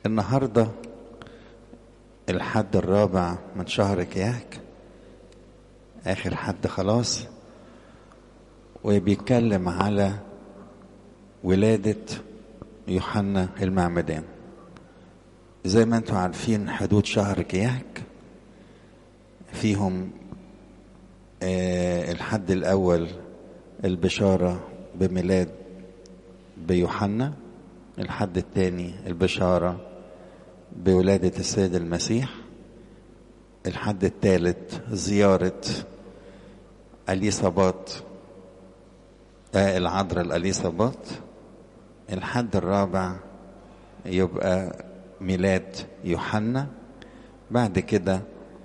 النهاردة الحد الرابع من شهر كياك، آخر حد خلاص، وبيتكلم على ولادة يوحنا المعمدان. زي ما انتم عارفين حدود شهر كياك فيهم الحد الأول البشارة بميلاد بيوحنا، الحد الثاني البشارة بولادة السيد المسيح، الحد الثالث زيارة أليصابات العذراء الأليصابات، الحد الرابع يبقى ميلاد يوحنا. بعد كده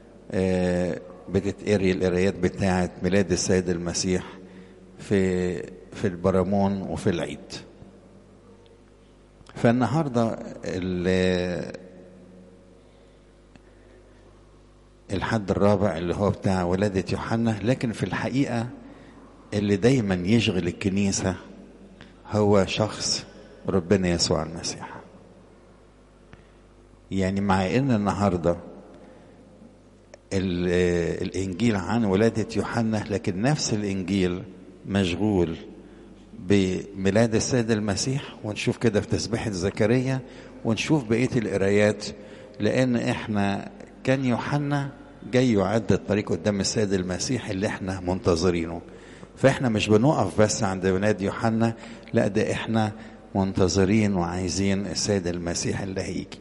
بتتقري القرايات بتاعة ميلاد السيد المسيح في البرامون وفي العيد. فالنهارده الحد الرابع اللي هو بتاع ولادة يوحنا، لكن في الحقيقة اللي دايما يشغل الكنيسة هو شخص ربنا يسوع المسيح. يعني مع ان النهارده الانجيل عن ولادة يوحنا، لكن نفس الانجيل مشغول بميلاد السيد المسيح، ونشوف كده في تسبيحة زكريا ونشوف بقية القرايات، لان احنا كان يوحنا جاي يعد الطريق قدام السيد المسيح اللي احنا منتظرينه. فاحنا مش بنقف بس عند ميلاد يوحنا، لا ده احنا منتظرين وعايزين السيد المسيح اللي هيجي.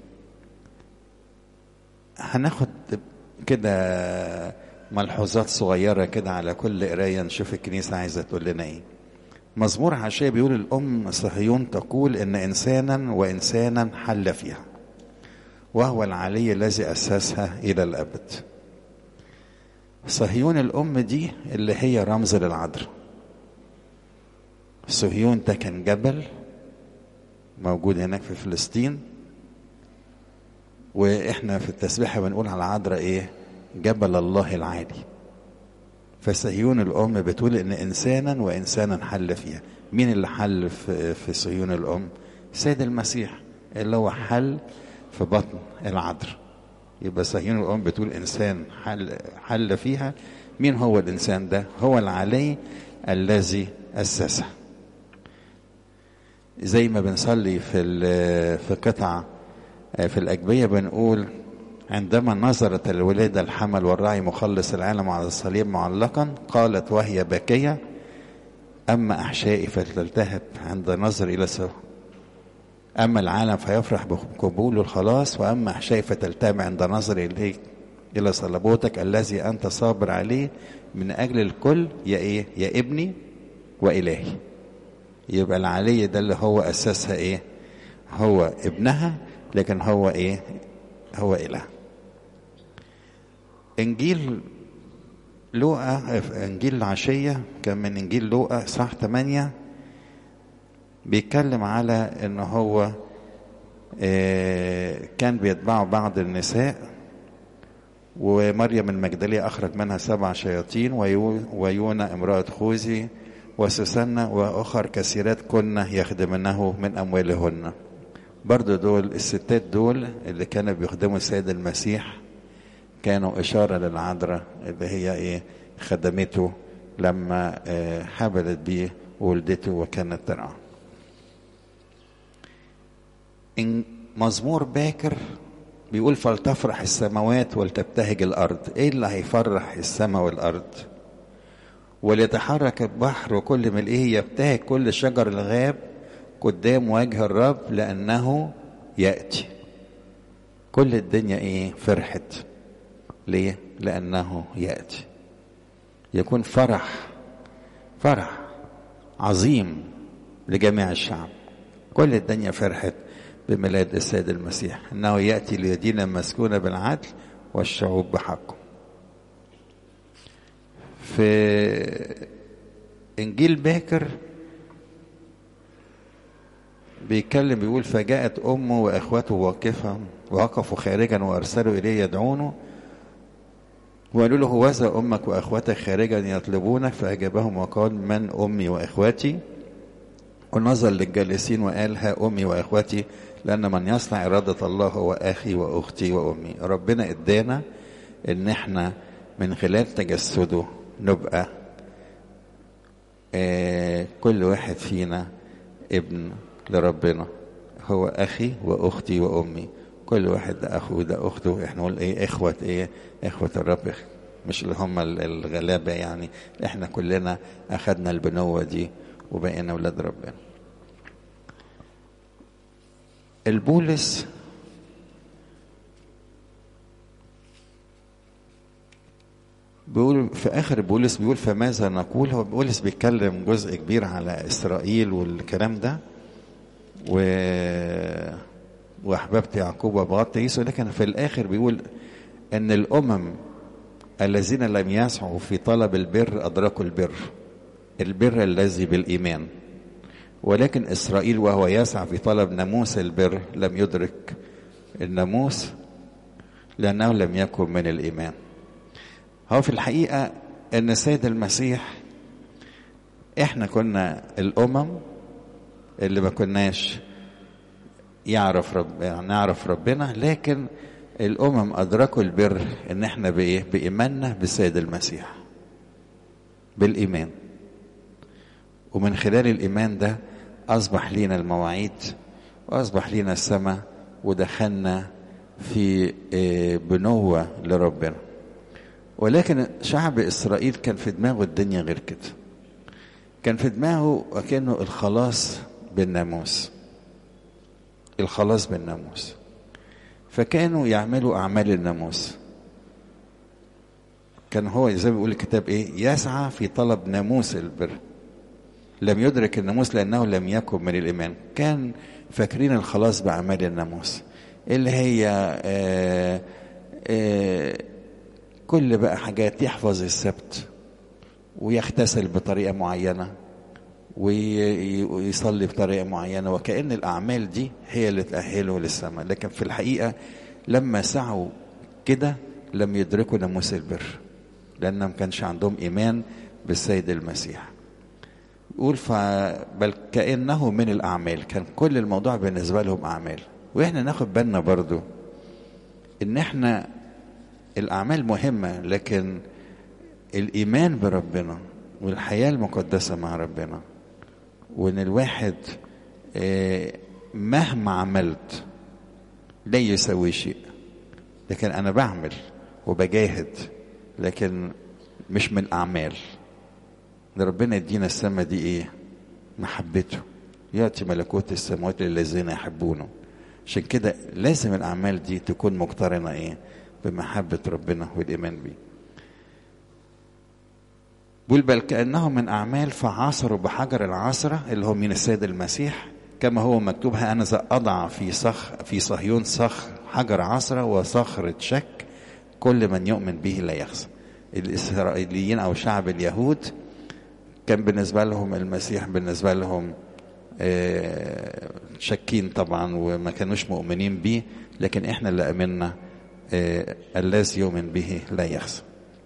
هناخد كده ملحوظات صغيرة كده على كل قراية، نشوف الكنيسة عايزة تقول لنا ايه. مزمور عشية بيقول الأم صهيون تقول إن إنسانا وإنسانا حل فيها، وهو العلي الذي أسسها إلى الأبد. صهيون الأم دي اللي هي رمز للعذراء. صهيون ده كان جبل موجود هناك في فلسطين، وإحنا في التسبيحة بنقول على العذراء إيه؟ جبل الله العالي. فصهيون الأم بتقول إن إنسانا وإنسانا حل فيها. مين اللي حل في صهيون الأم؟ السيد المسيح اللي هو حل في بطن العذراء. يبقى صهيون الأم بتقول إنسان حل فيها. مين هو الإنسان ده؟ هو العلي الذي أسسها. زي ما بنصلي في قطعة في الأجبية بنقول عندما نظرت الولادة الحمل والرعي مخلص العالم على الصليب معلقا، قالت وهي باكية: أما أحشائي فتلتهب عند نظر إلى سوء، أما العالم فيفرح بقبول الخلاص، وأما أحشائي فتلتهب عند نظر إليك إلى صلبوتك الذي أنت صابر عليه من أجل الكل يا إيه؟ يا ابني وإلهي. يبقى العلي ده اللي هو أسسها إيه؟ هو ابنها، لكن هو إيه؟ هو إله. إنجيل لوقا، إنجيل العشية كان من إنجيل لوقا صح 8، بيتكلم على إنه هو كان بيتبعه بعض النساء، ومريم المجدلية أخرج منها 7 شياطين، ويونا امرأة خوذي وسوسنة وأخر كثيرات كنا يخدمنه من أموالهن. برضو دول الستات دول اللي كانوا بيخدموا السيد المسيح كانوا إشارة للعذراء اللي هي إيه؟ خدمته لما حبلت بيه وولدته وكانت ترعى. إن مزمور باكر بيقول فلتفرح السماوات ولتبتهج الأرض. إيه اللي هيفرح السماء والأرض؟ وليتحرك البحر وكل ملئه، يبتهج كل شجر الغاب قدام وجه الرب لأنه يأتي. كل الدنيا إيه؟ فرحت. ليه؟ لأنه يأتي. يكون فرح عظيم لجميع الشعب. كل الدنيا فرحت بميلاد السيد المسيح، انه يأتي ليدين المسكون بالعدل والشعوب بحقه. في انجيل باكر بيتكلم بيقول فجاءت امه واخوته وقفوا خارجا وارسلوا اليه يدعونه وقالوا له هوذا امك واخوتك خارجا يطلبونك، فاجابهم وقال من امي واخوتي؟ ونظر للجالسين وقال ها امي واخوتي لأن من يصنع إرادة الله هو أخي وأختي وأمي. ربنا إدانا إن إحنا من خلال تجسده نبقى كل واحد فينا ابن لربنا، هو أخي وأختي وأمي. كل واحد ده أخوه ده أخته. إحنا نقول إخوة الرب، مش اللي هم الغلابة يعني. إحنا كلنا أخدنا البنوة دي وبقينا أولاد ربنا. البولس بيقول في آخر بولس، بيقول فماذا نقول. هو بولس بيتكلم جزء كبير على إسرائيل والكلام ده وأحببت يعقوب وبغضت عيسو، لكن في الآخر بيقول أن الأمم الذين لم يسعوا في طلب البر أدركوا البر الذي بالإيمان، ولكن إسرائيل وهو يسعى في طلب ناموس البر لم يدرك الناموس لأنه لم يكن من الإيمان. هو في الحقيقة أن السيد المسيح، إحنا كنا الأمم اللي ما كناش نعرف ربنا، لكن الأمم أدركوا البر إن إحنا بإيماننا بالسيد المسيح، بالإيمان. ومن خلال الإيمان ده أصبح لينا المواعيد وأصبح لينا السماء، ودخلنا في بنوة لربنا. ولكن شعب إسرائيل كان في دماغه الدنيا غير كده. كان في دماغه وكأنه الخلاص بالناموس، الخلاص بالناموس. فكانوا يعملوا أعمال الناموس. كان هو زي ما بيقول الكتاب يسعى في طلب ناموس البر، لم يدرك الناموس لأنه لم يكن من الإيمان. كان فاكرين الخلاص بأعمال الناموس اللي هي كل بقى حاجات، يحفظ السبت ويغتسل بطريقة معينة ويصلي بطريقة معينة، وكأن الأعمال دي هي اللي تأهله للسماء. لكن في الحقيقة لما سعوا كده لم يدركوا ناموس البر، لأن ما كانش عندهم إيمان بالسيد المسيح. يقول بل كأنه من الأعمال، كان كل الموضوع بالنسبة لهم أعمال. وإحنا ناخد بالنا برضو إن إحنا الأعمال مهمة، لكن الإيمان بربنا والحياة المقدسة مع ربنا، وإن الواحد مهما عملت لا يسوي شيء. لكن أنا بعمل وبجاهد، لكن مش من أعمال. ربنا يدينا السماء دي محبته، يأتي ملكوت السماوات للذين يحبونه. عشان كده لازم الأعمال دي تكون مقترنة بمحبة ربنا والإيمان بيه. بل كأنهم من أعمال فعاصروا بحجر العصرة اللي هو من السيد المسيح، كما هو مكتوب أنا أضع في صهيون صخر حجر عصرة وصخرة شك، كل من يؤمن به لا يخزى. الإسرائيليين أو شعب اليهود كان بالنسبة لهم المسيح بالنسبة لهم شاكين طبعا وما كانوش مؤمنين به، لكن احنا اللي امنا الذي يؤمن به لا يخزى.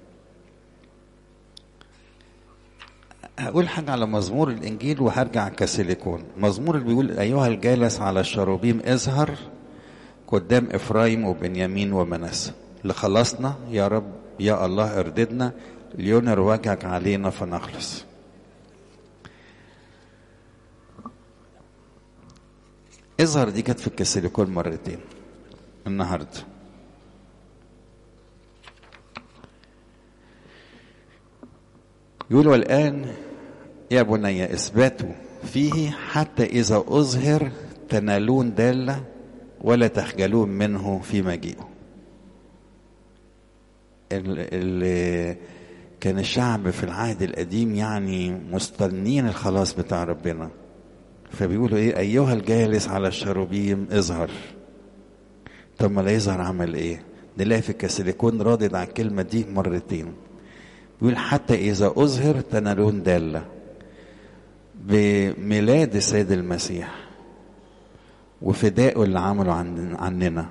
هقول حاجة على مزمور الإنجيل وهرجع كسيليكون. مزمور اللي بيقول أيها الجالس على الشروبيم اظهر قدام إفرايم وبنيامين ومنسى، لخلصنا يا رب يا الله ارددنا، لينر وجهك علينا فنخلص. اظهر دي كانت في الكسيليكون مرتين النهارده. يقول والآن يا بني اثبتوا فيه حتى إذا أظهر تنالون دالة ولا تخجلون منه في مجيئه. كان الشعب في العهد القديم يعني مستنين الخلاص بتاع ربنا، فبيقولوا أيها الجالس على الشروبيم اظهر. طب ما لا يظهر عمل نلاقي في الكسيليكون رادد على الكلمة دي مرتين. يقول حتى إذا أظهر تنالون دالة، بميلاد السيد المسيح وفدائه اللي عمله عننا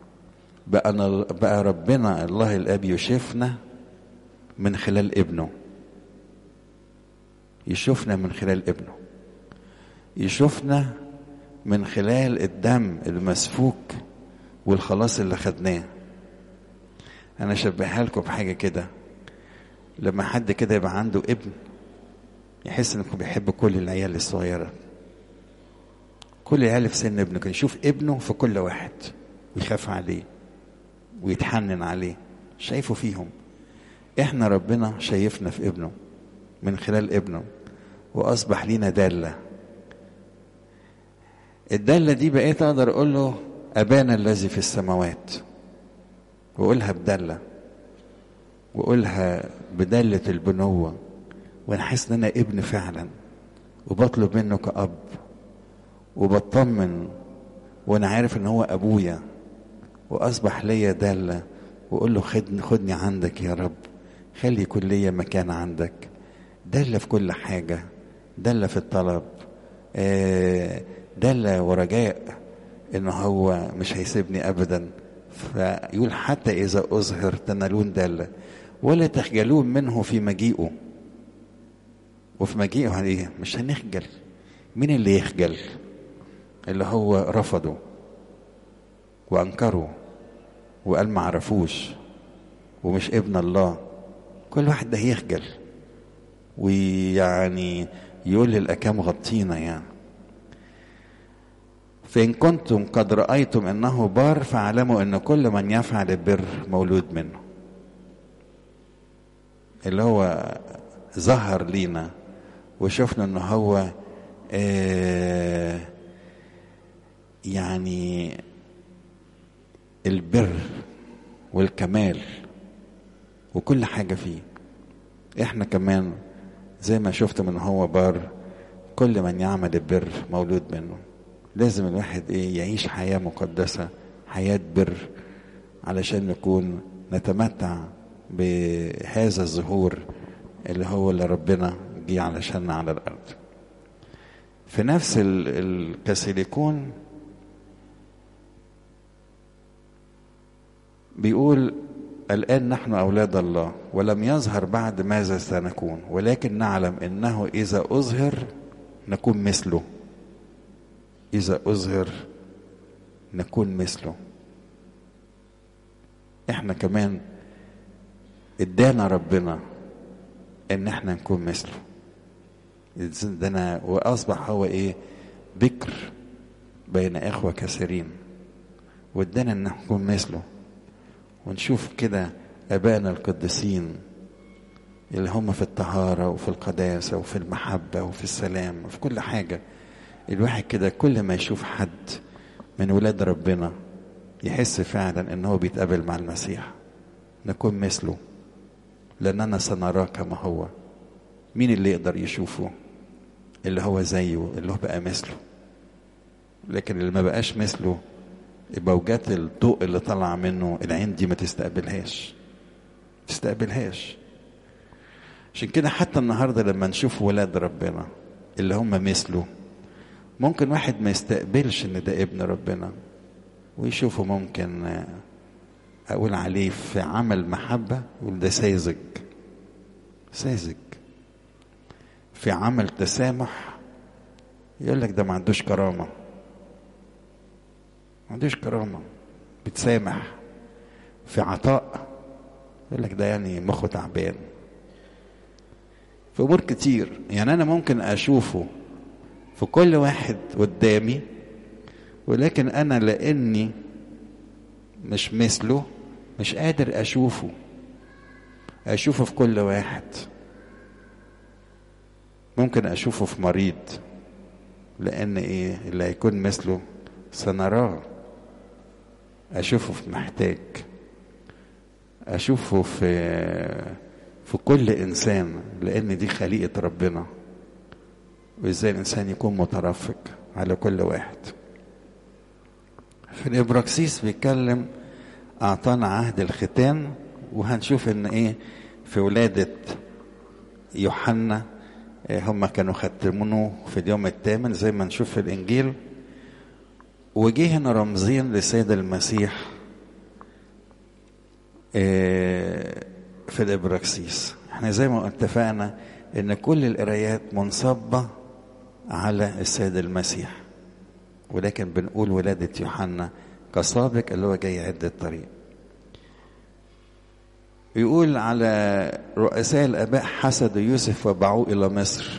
بقى ربنا الله الآب يشوفنا من خلال ابنه، يشوفنا من خلال ابنه، يشوفنا من خلال الدم المسفوك والخلاص اللي خدناه. انا اشبهها لكم بحاجه كده، لما حد كده يبقى عنده ابن يحس انه بيحب كل العيال الصغيره، كل العيال في سن ابنه، كان يشوف ابنه في كل واحد ويخاف عليه ويتحنن عليه، شايفه فيهم. احنا ربنا شايفنا في ابنه من خلال ابنه، واصبح لينا داله. الداله دي بقيت اقدر اقول له ابانا الذي في السماوات، واقولها بداله، واقولها بداله البنوه، وانا حاسس ان انا ابن فعلا، وبطلب منه كأب، وبطمن وانا عارف ان هو ابويا، واصبح ليا داله، واقول له خدني عندك يا رب، خلي يكون ليا مكان عندك. داله في كل حاجه، داله في الطلب، داله ورجاء ان هو مش هيسيبني ابدا. فيقول حتى اذا اظهر تنالون داله ولا تخجلون منه في مجيئه. وفي مجيئه ايه؟ مش هنخجل. مين اللي يخجل؟ اللي هو رفضه وانكره وقال ما عرفوش ومش ابن الله. كل واحد ده يخجل ويعني يقول للأكام غطينا يعني. فإن كنتم قد رأيتم أنه بار فاعلموا أن كل من يفعل البر مولود منه. اللي هو ظهر لينا وشفنا أنه هو يعني البر والكمال وكل حاجة فيه. احنا كمان زي ما شفت من هو بار، كل من يعمل البر مولود منه. لازم الواحد يعيش حياة مقدسة، حياة بر، علشان نكون نتمتع بهذا الظهور اللي هو اللي ربنا جه علشان على الأرض. في نفس الكاثوليكون بيقول الآن نحن أولاد الله ولم يظهر بعد ماذا سنكون، ولكن نعلم إنه إذا أظهر نكون مثله. إذا أظهر نكون مثله. إحنا كمان إدانا ربنا إن إحنا نكون مثله. إدانا وأصبح هو بكر بين إخوة كثيرين، وإدانا إن نكون مثله. ونشوف كده أبائنا القديسين اللي هم في الطهارة وفي القداسة وفي المحبة وفي السلام وفي كل حاجة. الواحد كده كل ما يشوف حد من ولاد ربنا يحس فعلا ان هو بيتقابل مع المسيح. نكون مثله لأننا سنراه كما هو. مين اللي يقدر يشوفه؟ اللي هو زيه، اللي هو بقى مثله. لكن اللي ما بقاش مثله موجات الضوء اللي طلع منه العين دي ما تستقبلهاش. عشان كده حتى النهاردة لما نشوف ولاد ربنا اللي هم مثله، ممكن واحد ما يستقبلش ان ده ابن ربنا، ويشوفه ممكن اقول عليه في عمل محبة يقول ده ساذج. في عمل تسامح يقول لك ده ما عندوش كرامة، بتسامح. في عطاء يقول لك ده يعني مخه تعبان. في امور كتير يعني انا ممكن اشوفه في كل واحد قدامي، ولكن انا لاني مش مثله مش قادر اشوفه في كل واحد. ممكن اشوفه في مريض لان اللي هيكون مثله سنراه. اشوفه في محتاج، اشوفه في كل انسان لان دي خليقة ربنا. وازاي الانسان يكون مترفق على كل واحد. في الابراكسيس بيتكلم اعطانا عهد الختان، وهنشوف ان في ولادة يوحنا هم كانوا ختمونه في اليوم الثامن زي ما نشوف في الانجيل. وجه هنا رمزين للسيد المسيح في الابراكسيس. احنا زي ما اتفقنا ان كل القرايات منصبة على السيد المسيح، ولكن بنقول ولادة يوحنا كسابق اللي هو جاي يعد الطريق. يقول على رؤساء الآباء حسدوا يوسف وباعوه إلى مصر.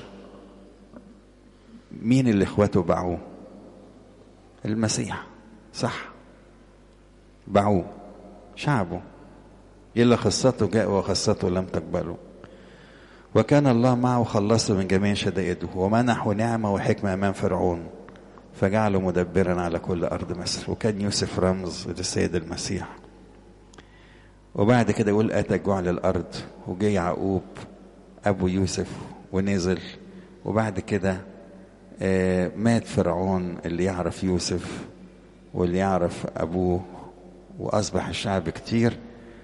مين اللي اخواته باعوه؟ المسيح، صح، باعوه شعبه. إلا خصته جاء وخصته لم تقبله. وكان الله معه خلصه من جميع شدائده ومنحه نعمة وحكمة أمام فرعون فجعله مدبرا على كل أرض مصر. وكان يوسف رمز للسيد المسيح. وبعد كده يقول أتى جوع للأرض، وجه يعقوب أبو يوسف ونزل. وبعد كده مات فرعون اللي يعرف يوسف واللي يعرف أبوه، وأصبح الشعب كتير.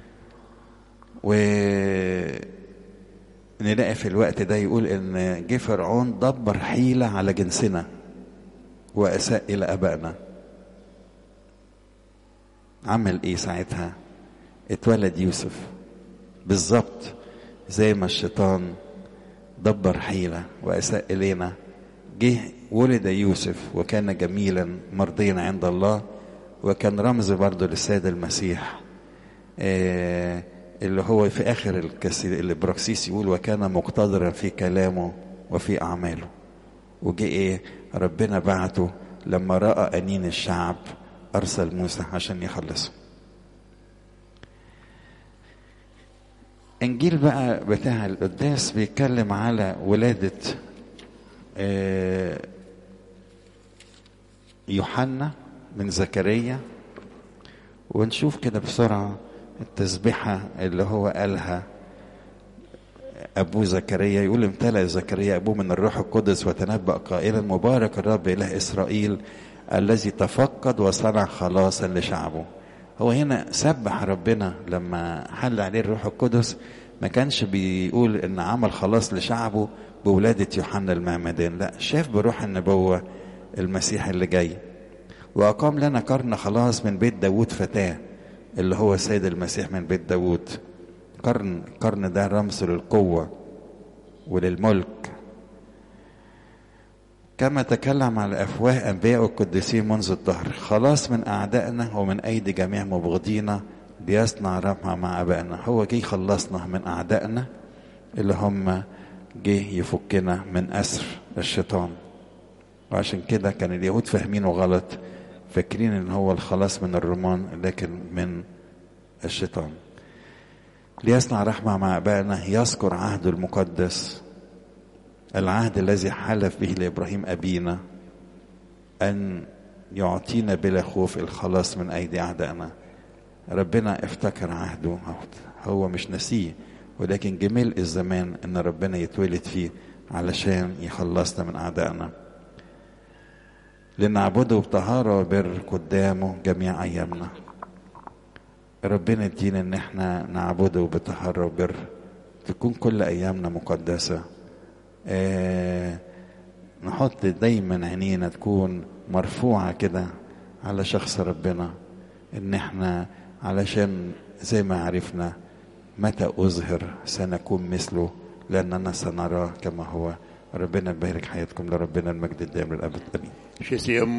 ونلاقي في الوقت ده يقول إن جه فرعون دبر حيلة على جنسنا وأساء إلى أبائنا. عمل إيه ساعتها؟ اتولد يوسف بالظبط زي ما الشيطان دبر حيلة وأساء إلينا. جه ولد يوسف وكان جميلا مرضيا عند الله، وكان رمز برضه للسيد المسيح اللي هو في آخر البراكسيس يقول وكان مقتدرا في كلامه وفي أعماله. وجه إيه؟ ربنا بعته لما رأى أنين الشعب أرسل موسى عشان يخلصه. إنجيل بقى بتاع القداس بيتكلم على ولادة يوحنا من زكريا. ونشوف كده بسرعة التسبيحة اللي هو قالها أبو زكريا. يقول امتلأ زكريا أبوه من الروح القدس وتنبأ قائلا مبارك الرب إله إسرائيل الذي تفقد وصنع خلاصا لشعبه. هو هنا سبح ربنا لما حل عليه الروح القدس. ما كانش بيقول ان عمل خلاص لشعبه بولادة يوحنا المعمدان، لا، شاف بروح النبوة المسيح اللي جاي. وأقام لنا قرن خلاص من بيت داود فتاة اللي هو سيد المسيح من بيت داود. قرن ده رمز للقوة وللملك. كما تكلم على أفواه أنبياء القديسين منذ الدهر خلاص من أعدائنا ومن أيدي جميع مبغضينا ليصنع رحمة مع أبائنا. هو جه يخلصنا من أعدائنا اللي هم جه يفكنا من أسر الشيطان. وعشان كده كان اليهود فاهمينه غلط، فاكرين ان هو الخلاص من الرومان لكن من الشيطان. ليصنع رحمة مع أبائنا يذكر عهده المقدس، العهد الذي حلف به لإبراهيم أبينا أن يعطينا بلا خوف الخلاص من أيدي أعدائنا. ربنا افتكر عهده، هو مش نسيه، ولكن جميل الزمان أن ربنا يتولد فيه علشان يخلصنا من أعدائنا. لنعبده بطهارة وبر قدامه جميع أيامنا. ربنا يدينا ان احنا نعبده بطهارة وبر، تكون كل أيامنا مقدسة. نحط دايما عينينا تكون مرفوعة كده على شخص ربنا، ان احنا علشان زي ما عرفنا متى أظهر سنكون مثله لأننا سنراه كما هو. ربنا يبارك حياتكم، لربنا المجد الدائم للأبد. آمين.